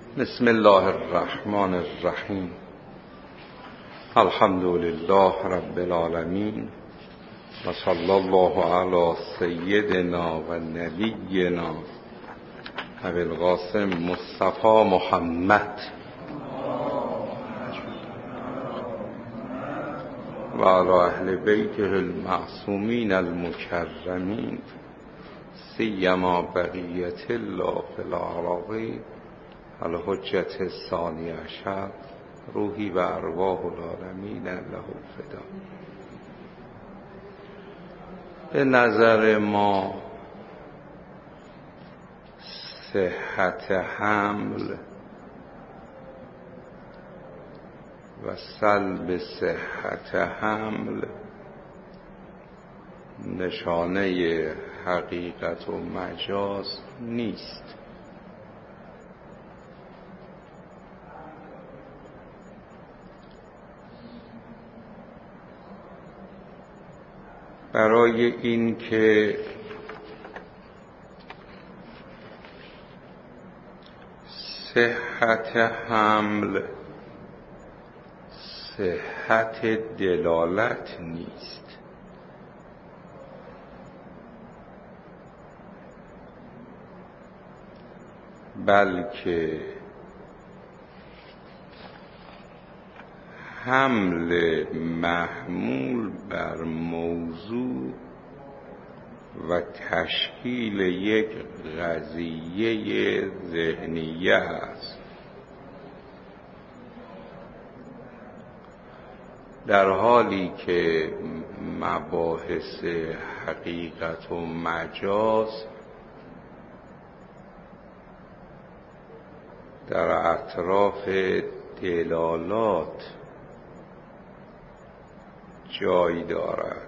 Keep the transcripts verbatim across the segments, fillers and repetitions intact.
بسم الله الرحمن الرحیم. الحمد لله رب العالمین و صلی الله علی سیدنا و نبینا ابی القاسم مصطفی محمد و علی اهل بیته المعصومین المکرمین سیما بقیت الله فی الاراضین الحجة الثانی عشر روحی و ارواح العالمین له فدا. به نظر ما صحت حمل و سلب صحت حمل نشانه حقیقت و مجاز نیست. برای این که صحت حمل صحت دلالت نیست، بلکه حمل محمول بر موضوع و تشکیل یک قضیه ذهنیه است. در حالی که مباحث حقیقت و مجاز در اطراف دلالات جای دارد.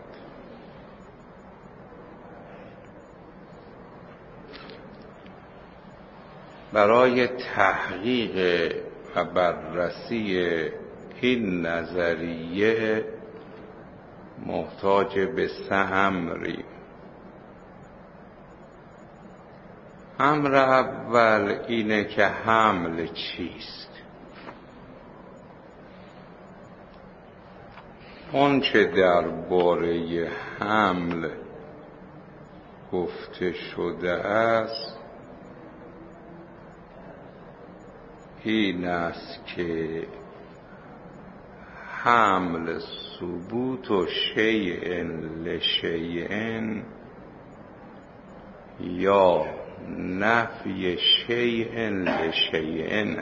برای تحقیق و بررسی این نظریه محتاج به سه امریم. امر اول اینه که حمل چیست. آنچه درباره حمل گفته شده است این است که حمل ثبوت و شیء لشیء یا نفی شیء لشیء.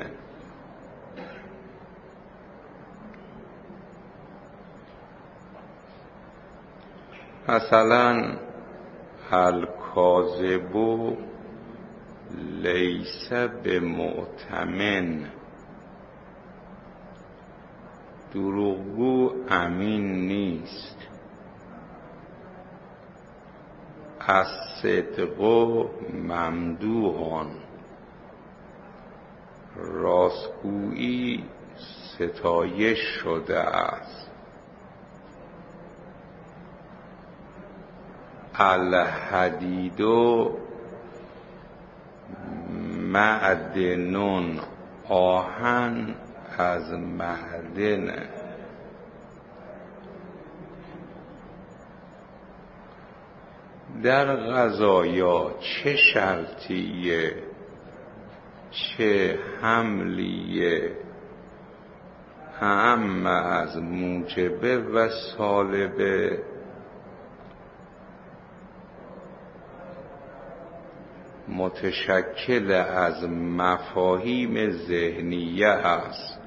مثلا الکاذب لیس بمؤتمن، دروغگو امین نیست. الصدق ممدوح، راستگویی ستایش شده است. الحدید معدن، آهن از معدن. در قضایا چه شرطیه چه حملیه اهم از موجبه و سالبه. متشکل از مفاهیم ذهنیه است.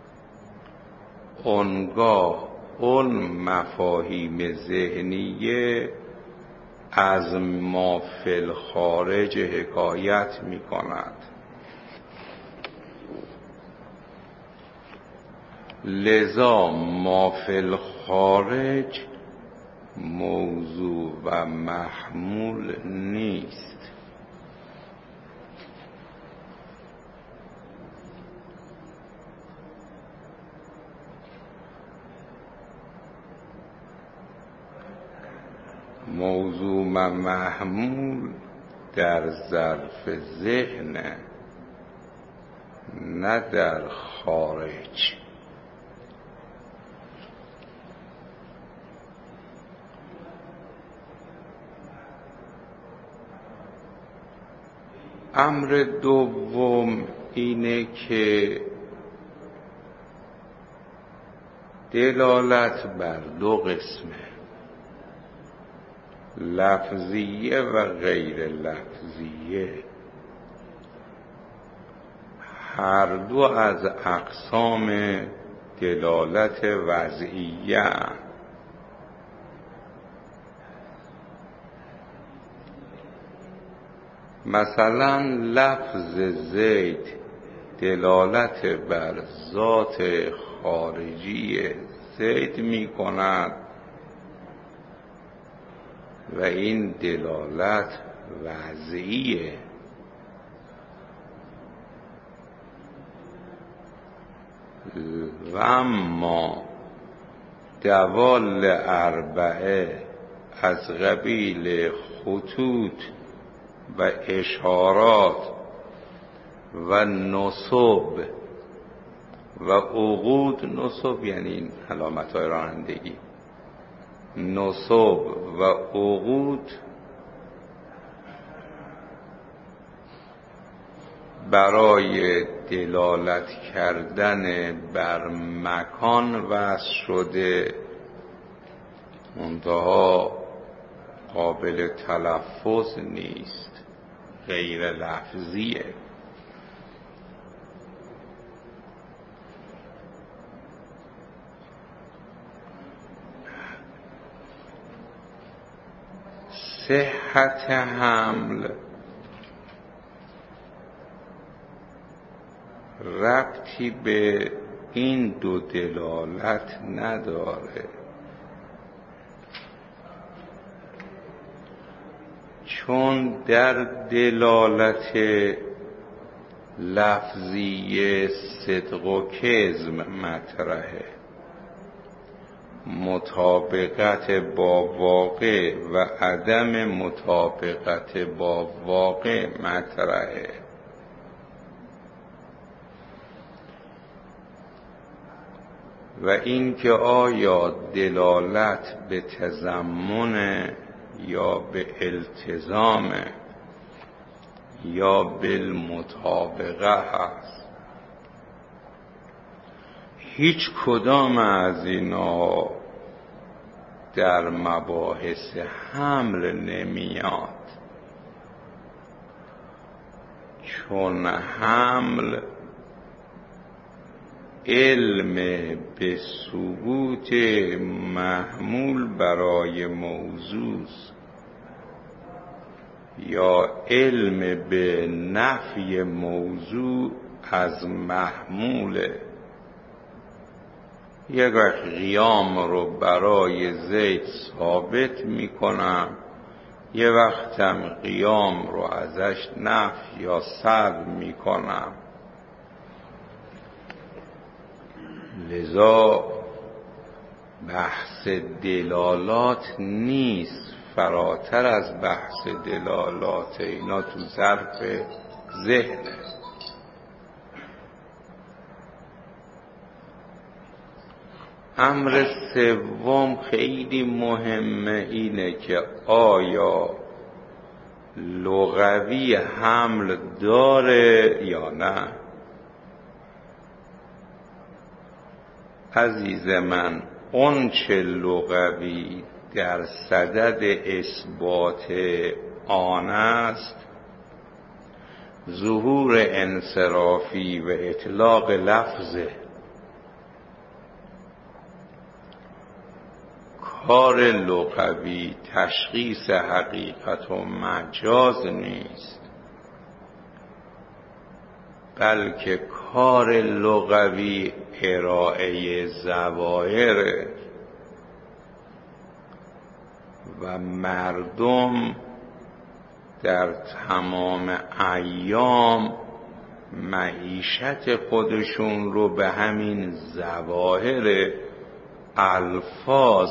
آنگاه اون مفاهیم ذهنیه از ما فی الخارج حکایت می کند. لذا ما فی الخارج موضوع و محمول نیست. موضوع و محمول در ظرف ذهن، نه در خارج. امر دوم اینه که دلالت بر دو قسمه، لفظیه و غیر لفظیه. هر دو از اقسام دلالت وضعیه. مثلا لفظ زید دلالت بر ذات خارجی زید می کند و این دلالت وضعیه. و اما دوال اربعه از قبیل خطوط و اشارات و نصب و عقود، نصب یعنی علامت های رانندگی، نصب و عقود برای دلالت کردن بر مکان وضع شده، منتها قابل تلفظ نیست، غیر لفظیه. صحت حمل ربطی به این دو دلالت نداره، چون در دلالت لفظی صدق و کذب مطرحه، مطابقت با واقع و عدم مطابقت با واقع مطرحه. و این که آیا دلالت به تضمن یا به التزام یا بالمطابقه هست، هیچ کدام از اینا در مباحث حمل نمیاد، چون حمل علم به ثبوت محمول برای موضوع یا علم به نفی موضوع از محموله. یک وقت قیام رو برای زید ثابت میکنم، یه وقتم قیام رو ازش نفی یا سلب میکنم. لذا بحث دلالات نیست، فراتر از بحث دلالات، اینا تو ظرف ذهنه. امر سوم خیلی مهمه، اینه که آیا لغوی حمل داره یا نه. عزیز من، اون چه لغوی در صدد اثبات آن است، ظهور انصرافی و اطلاق لفظه. کار لغوی تشخیص حقیقت و مجاز نیست، بلکه کار لغوی ارائه ظواهر و مردم در تمام ایام معیشت خودشون رو به همین ظواهر الفاظ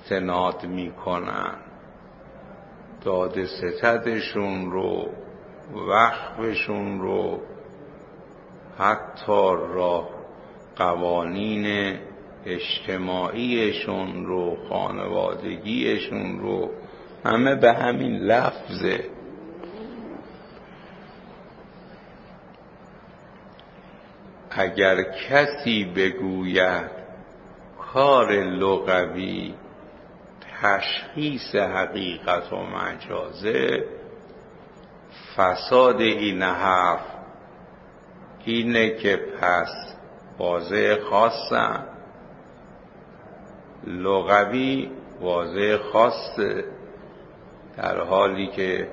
استناد میکنن، داد ستدشون رو وقفشون رو، حتی راه قوانین اجتماعیشون رو، خانوادگیشون رو، همه به همین لفظه. اگر کسی بگوید کار لغوی تشخیص حقیقت و مجازه، فساد این حرف اینه که پس واضح خاصم، لغوی واضح خاصه، در حالی که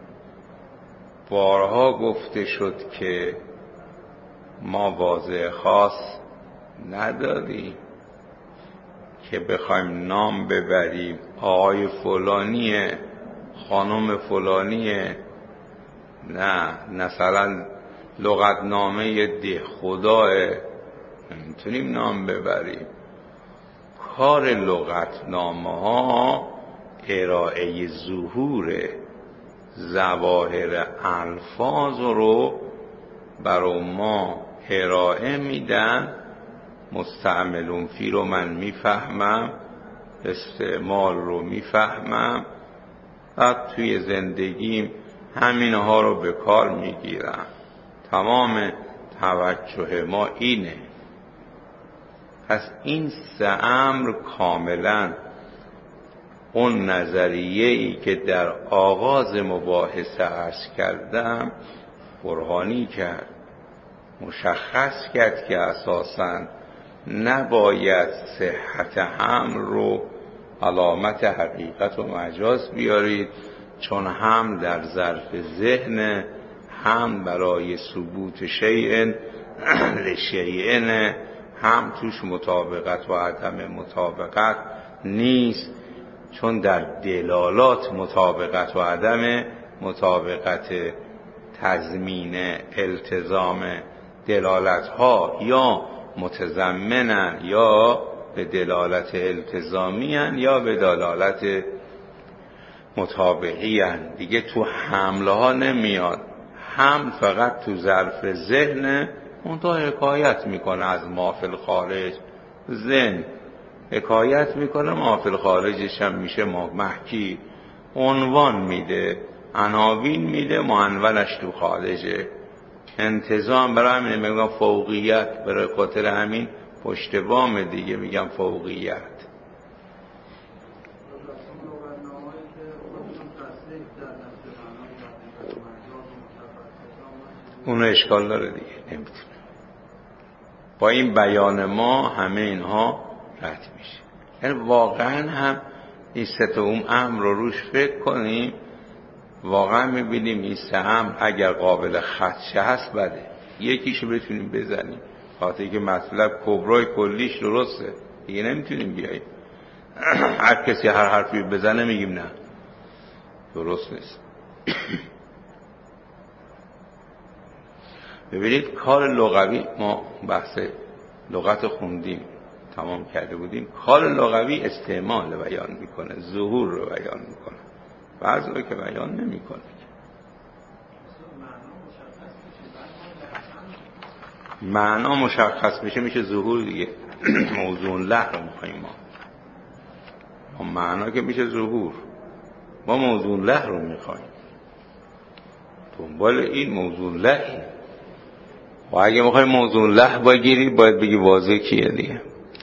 بارها گفته شد که ما واضح خاص نداریم که بخوایم نام ببریم آقای فلانیه، خانم فلانیه. نه، مثلا لغتنامه ده خداه نمیتونیم نام ببریم. کار لغتنامه ها ارائه ظهور ظواهر الفاظ رو برای ما ارائه میدن. مستعملون فی رو من میفهمم، استعمال رو میفهمم، بعد توی زندگیم همینها رو به کار میگیرم. تمام توجه ما اینه. پس این سه امر کاملا اون نظریه‌ای که در آغاز مباحثه عرض کردم برهانی کرد، مشخص کرد که اساساً نباید صحت حمل رو علامت حقیقت و مجاز بیارید، چون هم در ظرف ذهن، هم برای ثبوت شیء لشیء، هم توش مطابقت و عدم مطابقت نیست، چون در دلالات مطابقت و عدم مطابقت تضمین التزام دلالت ها یا متضمنن یا به دلالت التزامی هن یا به دلالت مطابقی هن. دیگه تو حمله ها نمیاد. حمل فقط تو ظرف ذهن، اون تا حکایت میکنه از ما فی الخارج، ذهن حکایت میکنه، ما فی الخارجش هم میشه محکی، عنوان میده، عناوین میده، معنونش تو خارجه. انتظام برای همین میگم فوقیت، برای خاطر همین پشت بام دیگه میگم فوقیت. اون اشکال داره دیگه، نمیتونه. با این بیان ما همه اینها رد میشه. یعنی واقعا هم این سه تا اون امر رو روش فکر کنیم، واقعا میبینیم این سه امر اگر قابل خدشه هست بده، یکیشو بتونیم بزنیم، خاطر که مطلب کبرای کلیش درسته دیگه، نمیتونیم بیاییم هر کسی هر حرفی بزنه میگیم نه درست نیست. ببینید کار لغوی، ما بحث لغت خوندیم تمام کرده بودیم، کار لغوی استعمال بیان میکنه، ظهور رو بیان میکنه، بعضی رو که بیان نمیکنه. معنا مشخص بشه میشه ظهور دیگه. موضوع له رو میخواییم ما. ما معنا که میشه ظهور، ما موضوع له رو میخواییم. دنبال این موضوع له، و اگه میخوای موضوع له بگیری باید بگی واضح کیه دیگه.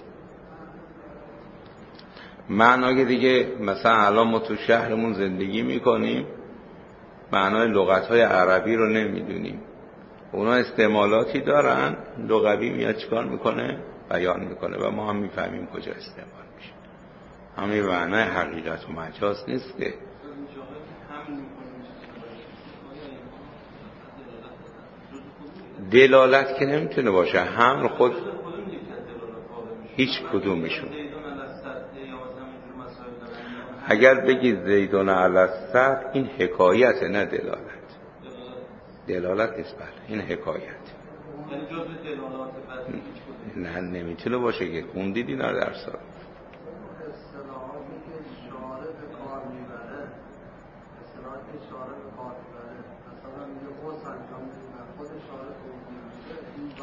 معنا که دیگه مثلا الان ما تو شهرمون زندگی میکنیم، معنای لغت‌های عربی رو نمیدونیم، اونا استعمالاتی دارن، لغوی میاد چیکار میکنه؟ بیان میکنه و ما هم میفهمیم کجا استعمال میشه. همین معنای حقیقت و مجاز نیست که. دلالت که نمیتونه باشه، حمل خود هیچ کدومشون. اگر بگید زیدون علی السطح، این حکایت نه دلالت. دلالت نیست، بله این حکایت. نه نمیتونه باشه که خوندید اینا در سال.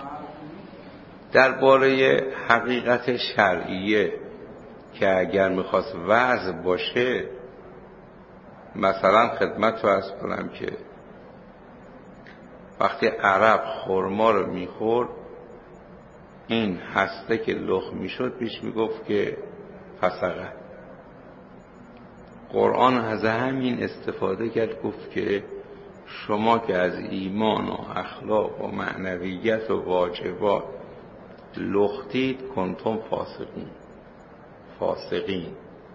درباره حقیقت شرعیه که اگر میخواست وضع باشه، مثلا خدمت رو عرض کنم که وقتی عرب خرما رو میخورد، این هسته که لخ میشد پیش میگفت که فسقه. قرآن از همین استفاده کرد، گفت که شما که از ایمان و اخلاق و معنویت و واجبات لختید کنتم فاسقین فاسقین.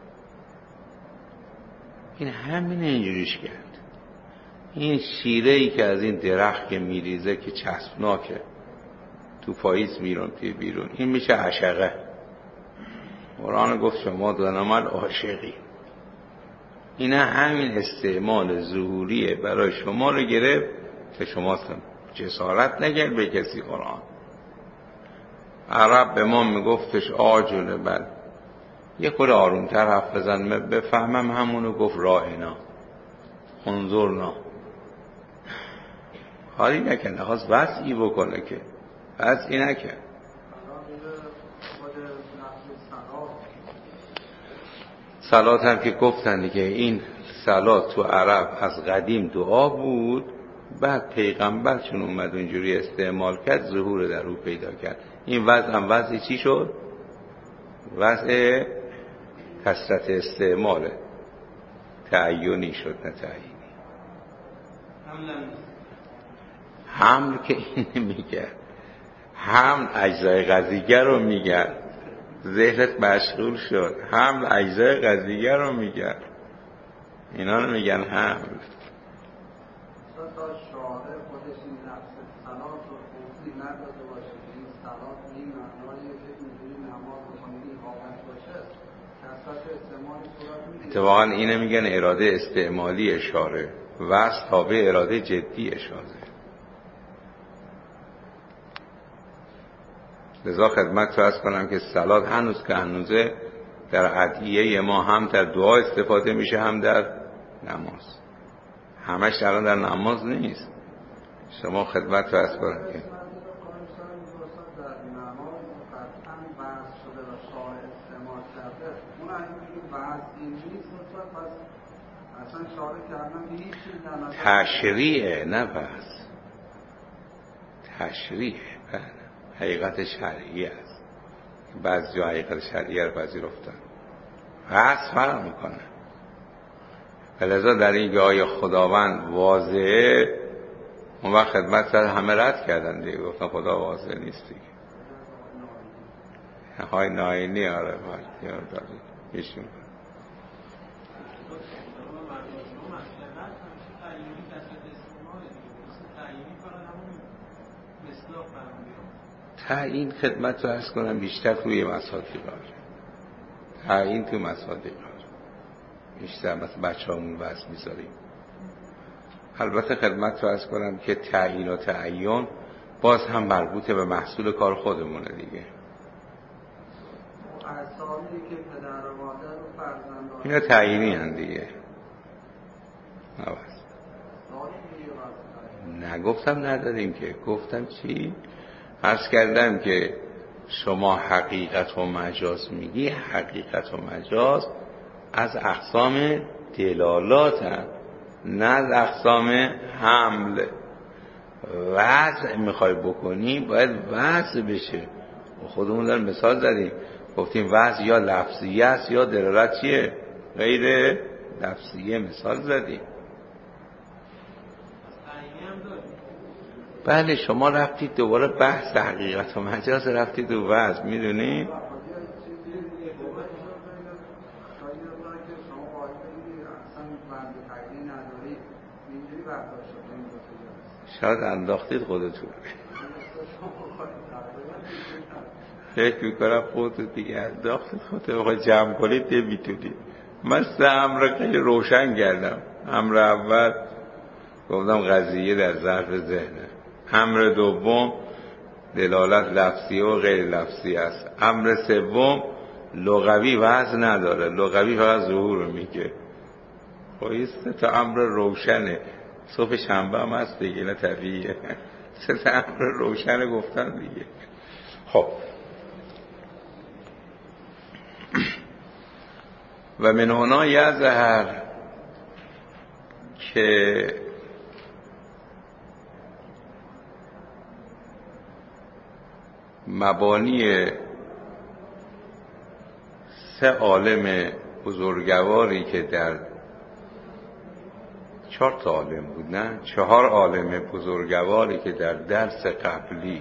این همین اینجوریش کرد. این شیره‌ای که از این درخت که میریزه که چسبناکه، تو پاییز میرون توی بیرون، این میشه عشقه. قرآن گفت شما دو نمال عاشقی. این همین استعمال ظهوریه برای شما رو گرفت که شما جسارت نگرد به کسی. قرآن عرب به ما میگفتش آجونه، بل یه خود آرومتر حرف بزن بفهمم همونو. گفت راینا انظرنا. حالی نکنه، خواست وضعی بکنه که وضعی نکنه. صلات هم که گفتن که این صلات تو عرب از قدیم دعا بود، بعد پیغمبر چون اومد اونجوری استعمال کرد ظهور در او پیدا کرد. این وضع هم وضعی چی شد؟ وضع کثرت استعماله، تعیینی شد نه تعیینی. حمل که این میگه، حمل اجزای غذیگر رو میگه، ذهنت مشغول شد، حمل اجزای غذیگر رو میگه، اینا رو میگن حمل. اتفاقا اینه میگن اراده استعمالی اشاره، وصل تابع اراده جدی اشاره. لذا خدمت تو عرض کنم که صلات هنوز که هنوزه در ادعیه ما هم در دعا استفاده میشه هم در نماز. همش الان در نماز نیست. شما خدمت تو عرض کنم که تشریعه نه بس تشریعه، حقیقت شرعیه است. بعضی ها حقیقت شرعیه رو پذیرفتن، بس فرق میکنه. لذا در این جای خداوند واضحه، اون وقت خدمت سر همه رد کردن دیگه، گفتن خدا واضح نیست دیگه. های ناینی آره باید میشیم. تعیین خدمت رو عرض کنم بیشتر توی مصادیق هاست. تعیین توی مصادیق هاست بیشتر، مثل بچه همون بس میذاریم. البته خدمت رو عرض کنم که تعیین و تعیین باز هم مربوطه به محصول کار خودمونه دیگه. اینا تعیینی هن دیگه. نگفتم نداریم که، گفتم چی؟ عرض کردم که شما حقیقت و مجاز میگی، حقیقت و مجاز از اقسام دلالات هم، نه از اقسام حمل. وضع میخوای بکنی باید وضع بشه. خودمون در مثال زدیم، گفتیم وضع یا لفظیه است یا دلالت چیه؟ غیر لفظیه مثال زدیم. بله شما رفتید دوباره بحث حقیقت و مجاز رفتید و وضع، میدونی؟ شاید انداختید خودتون. فکر میکنم خودتون دیگه انداختید خودتون، بخواید جمع کنید نمیتونید. من سه امر خیلی روشن کردم. امر اول گفتم قضیه در ظرف ذهنه. امر دوم دلالت لفظی و غیر لفظی است. امر سوم لغوی وزن نداره، لغوی فقط ظهور رو میگه. خب این تا امر روشنه. صبح شنبه هم هست دیگه، نه طبیعیه. سه تا امر روشن گفتن دیگه. خب و من هنا یظهر که مبانی سه عالم بزرگواری که در چهار تا عالم بود، نه چهار عالم بزرگواری که در درس قبلی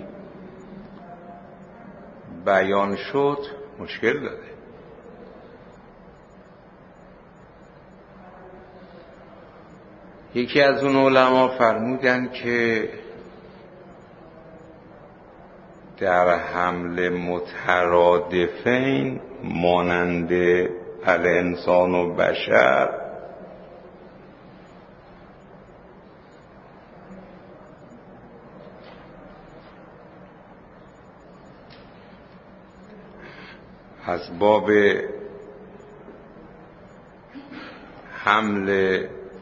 بیان شد مشکل داره. یکی از اون علما فرمودن که در حمل مترادفین مانند الانسان و بشر از باب حمل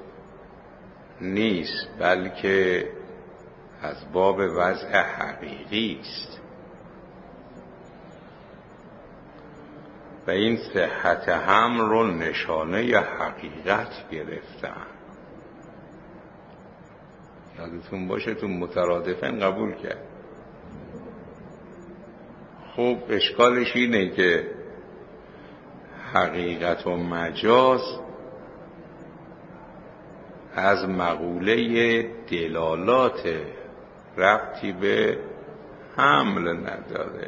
نیست، بلکه از باب وضع حقیقی است و این صحت حمل رو نشانه حقیقت گرفتن. یادتون باشه تو مترادفن قبول کرد. خب اشکالش اینه که حقیقت و مجاز از مقوله دلالات ربطی به حمل نداره.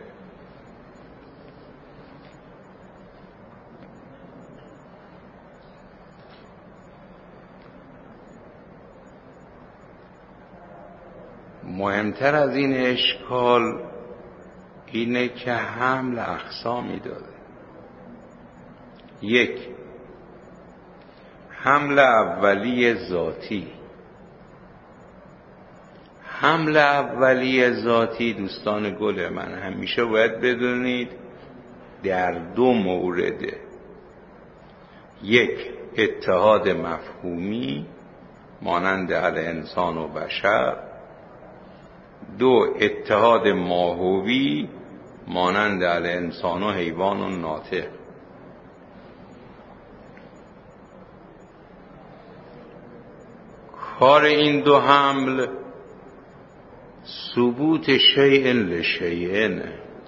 مهمتر از این اشکال اینه که حمل اقسامی داره. یک، حمل اولی ذاتی. حمل اولی ذاتی دوستان گل من همیشه باید بدونید در دو مورده. یک، اتحاد مفهومی مانند الانسان و بشر. دو، اتحاد ماهوی مانند الانسان و حیوان و ناطق. کار این دو حمل ثبوت شیء لشیء،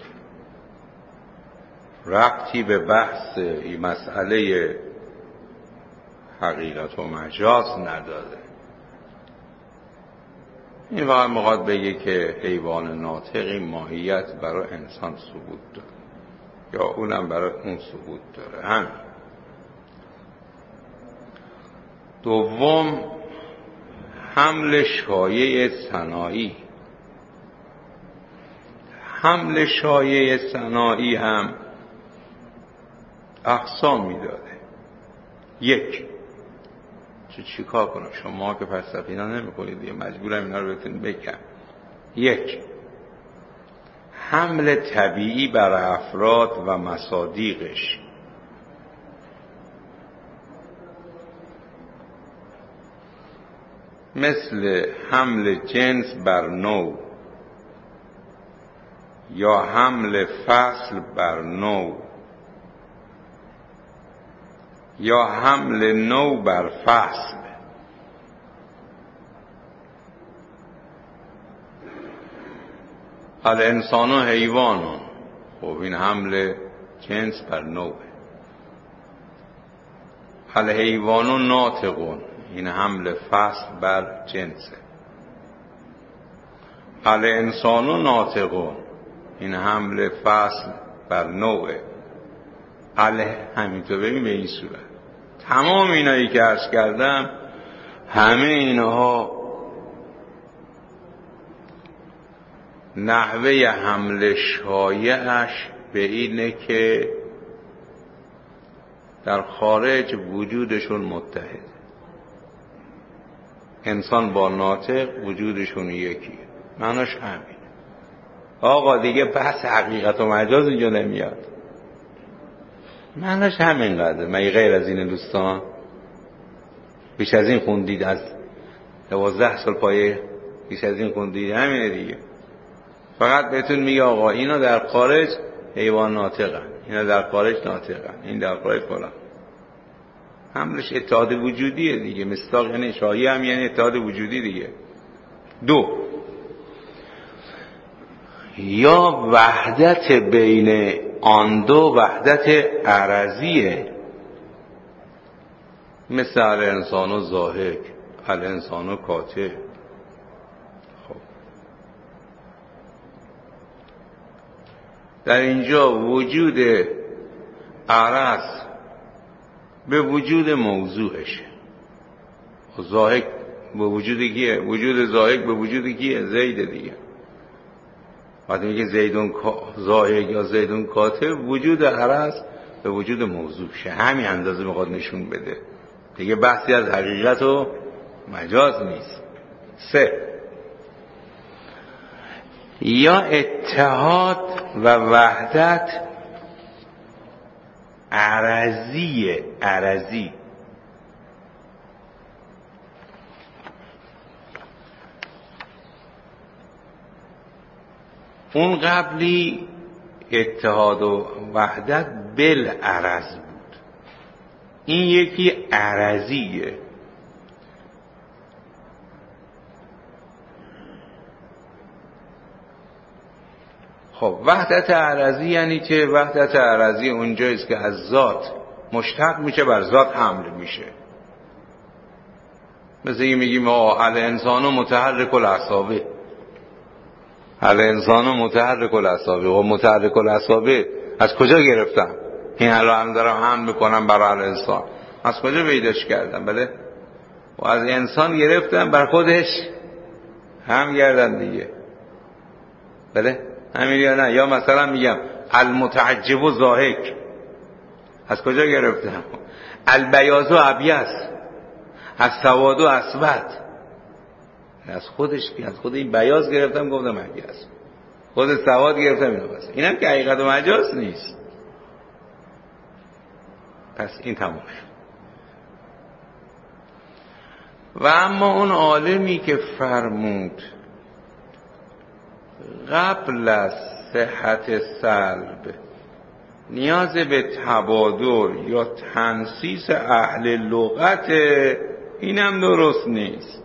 ربطی به بحث این مسئله حقیقت و مجاز نداره. این واقعا میخواد بگه که حیوان ناطقی ماهیت برای انسان ثبوت داره یا اونم برای اون ثبوت داره. همین. دوم، حمل شایع صناعی. حمل شایع صناعی هم اقسامی داره. یک، چه چیکار کنم شما که فلسفه اینا نمی‌کنید دیگه، مجبورم اینا رو بهتون بگم. یک، حمل طبیعی بر افراد و مصادیقش. مثل حمل جنس بر نوع یا حمل فصل بر نوع یا حمل نوع بر فصل. الانسان و حیوان، خب این حمل جنس بر نوع. الحیوان و ناطقون، این حمل فصل بر جنسه. الانسان و ناطقون، این حمل فصل بر نوعه. اله همینطور ببین به این صورت. تمام اینایی که عرض کردم همه اینها نحوه حمل شایعش به اینه که در خارج وجودشون متحد. انسان با ناطق وجودشون یکیه. معناش همین. آقا دیگه بحث حقیقت و مجاز اینجا نمیاد. معناش همین قدر. مگه غیر از این دوستان؟ بیش از این خوندید از دوازده سال پایه بیش از این خوندید، همینه دیگه. فقط بهتون میگه آقا اینا در خارج حیوان ناطقن، اینا در خارج ناطقن، این در خارج فلان. همش اتحاد وجودیه دیگه. مصداق یعنی شاهی هم یعنی اتحاد وجودی دیگه. دو، یا وحدت بین آن دو وحدت عرضیه، مثل الانسان و ضاحک، الانسان و کاتب. خب در اینجا وجود عرض به وجود موضوعشه. ضاحک به وجود کیه؟ وجود ضاحک به وجود کیه؟ زید دیگه. وقتی میگه زیدون ضاحک یا زیدون کاتب، وجود عرض به وجود موضوع شه. همین اندازه میخواد نشون بده دیگه. بحثی از حقیقت و مجاز نیست. سه، یا اتحاد و وحدت عرضی، عرضی اون قبلی اتحاد و وحدت بالعرض بود، این یکی عرضیه. خب وحدت عرضی یعنی که وحدت عرضی اونجاییست که از ذات مشتق میشه بر ذات حمل میشه. مثل این میگیم آه الانسان متحرک الاعصابه، الانسان متحرک الاعصابه. و متحرک الاعصابه از کجا گرفتم؟ این الان دارم حمل میکنم برای الانسان، از کجا پیداش کردم؟ بله، و از انسان گرفتم بر خودش هم گردن دیگه. بله همین یا نه؟ یا مثلا میگم المتعجب و ضاحک، از کجا گرفتم؟ البیاض و ابیض، از سواد و اسود، از خودش، از خود این بیاض گرفتم گفتم ابیض، خود سواد گرفتم اینو. بس اینم که حقیقت و مجاز نیست. پس این تمام شد. و اما اون عالمی که فرمود قبل از صحت سلب نیاز به تبادل یا تنسیس اهل لغت، اینم درست نیست.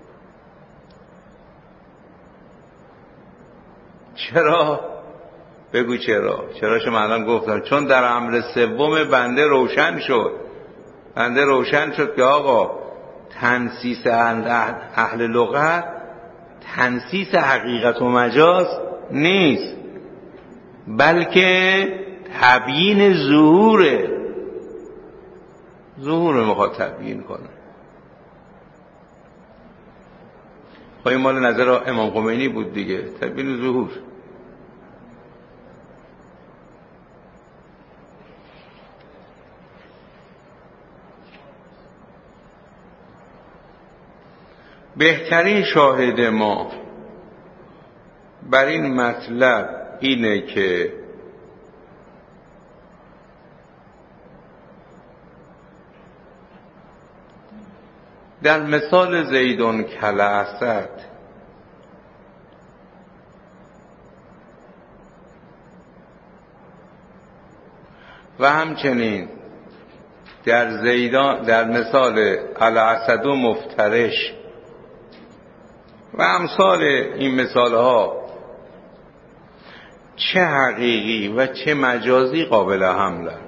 چرا؟ بگو چرا؟ چرا شما الان گفتم چون در امر سوم بنده روشن شد، بنده روشن شد که آقا تنسیس اهل لغت تنسیس حقیقت و مجاز نیست، بلکه تبیین ظهوره. ظهور میخواد تبیین کنه. خواهی مال نظر امام خمینی بود دیگه، تبیین ظهور. بهترین شاهد ما بر این مطلب اینه که در مثال زیدون کالاسد و همچنین در زیدان در مثال الاسد و مفترش و امثال این مثال ها چه حقیقی و چه مجازی قابل حملن.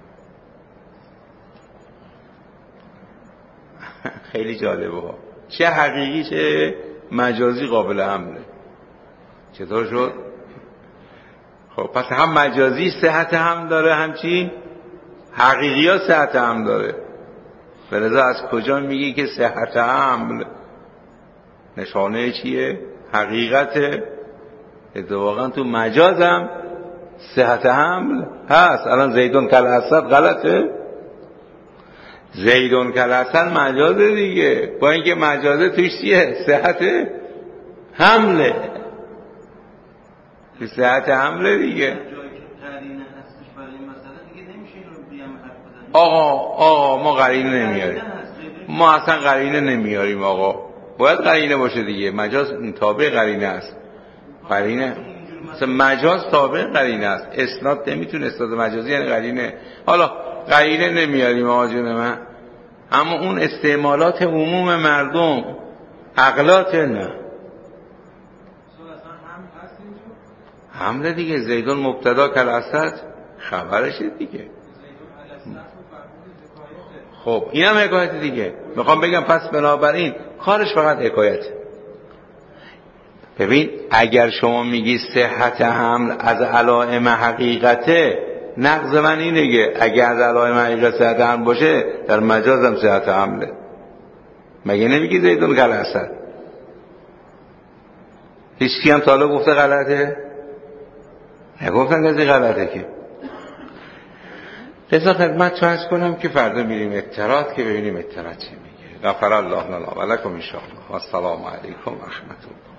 خیلی جالبه ها، چه حقیقی چه مجازی قابل حمله. چطور شد؟ خب پس هم مجازی صحت هم داره، همچین حقیقی ها صحت هم داره. بلذا از کجا میگی که صحت حمل نشانه چیه؟ حقیقته. اتفاقا تو مجازم صحت حمل هست. الان زیدون کالاسد غلطه؟ زیدون کالاسد مجازه دیگه، با اینکه مجازه توش چیه؟ صحت حمله، صحت حمله دیگه. آقا آقا ما قرینه نمیاریم، ما اصلا قرینه نمیاریم آقا. باید قرینه باشه دیگه. مجاز تابع قرینه است. قرینه مثلا مجاز تابع قرینه است. اسناد نمیتونه، اسناد مجازی یعنی قرینه. حالا قرینه نمیاریم آقا جون من، اما اون استعمالات عموم مردم عقلات نه. حمله دیگه، زیدون مبتدا کل اسد خبرشه دیگه. خب اینم حکایت دیگه. میخوام بگم پس بنابراین کارش فقط حکایته. ببین اگر شما میگی صحت حمل از علائم حقیقته، نقض من اینه که اگر از علائم حقیقت صحت حمل باشه در مجاز هم صحت حمله. مگه نمیگی زیدون کل اسد؟ هیچ کی هم تا حالا گفته غلطه؟ نگفتن کسی غلطه که. لذا خدمت عرض کنم که فردا میریم اترات که ببینیم اترات چی میگه. غفر الله لنا و لکم ان شاء الله و السلام علیکم و رحمت الله.